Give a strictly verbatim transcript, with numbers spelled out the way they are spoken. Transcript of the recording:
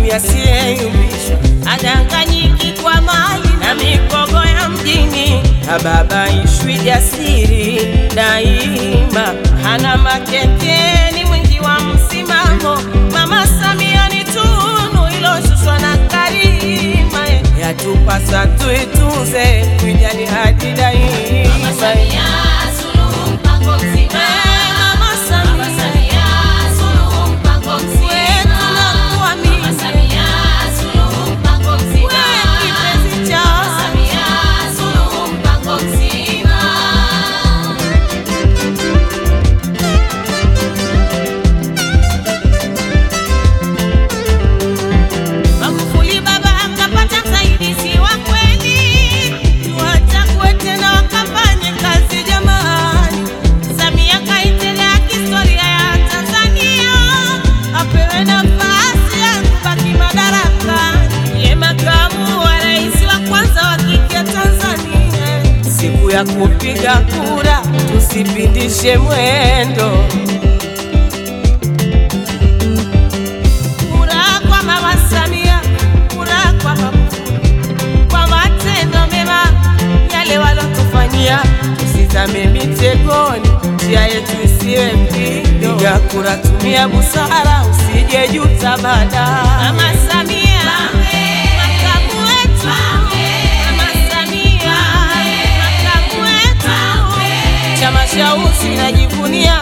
Samia asiyeyumbishwa, adanganyiki kwa mali na mikogo ya mjini, hababaishwi jasiri daima, hana makekeni, mwingi wa msimamo. Mama Samia ni tunu iloshushwa na Karima, yatupasa tuitunze, kuijali hadi daima. Mama Samia Suluhu mpango mzima, Mama Samia Suluhu mpango mzima, Mama Samia Suluhu mpango mzima, kipenzi cha Mama Samia Suluhu mpango mzima. Magufuli baba akapata msaidizi wa kweli, tuachague tena wakafanye kazi jamani. Samia kaitelea historia ya Tanzania, apewe nafasi ya kubaki madarakani, ye makamu wa rais wa kwanza wa kike Tanzania. Siku ya kupiga kura tusipindishe mwendo, kura kwa Mama Samia, kura kwa Magufuli, kwa matendo mema yale walotufanyia, tusizame mitegoni, njia yetu isiwe mpigo. Piga kura, tumia busara, usije juta baadaye. Mama Samia makamu wetu, Mama Samia makamu wetu, chama cha usi najivunia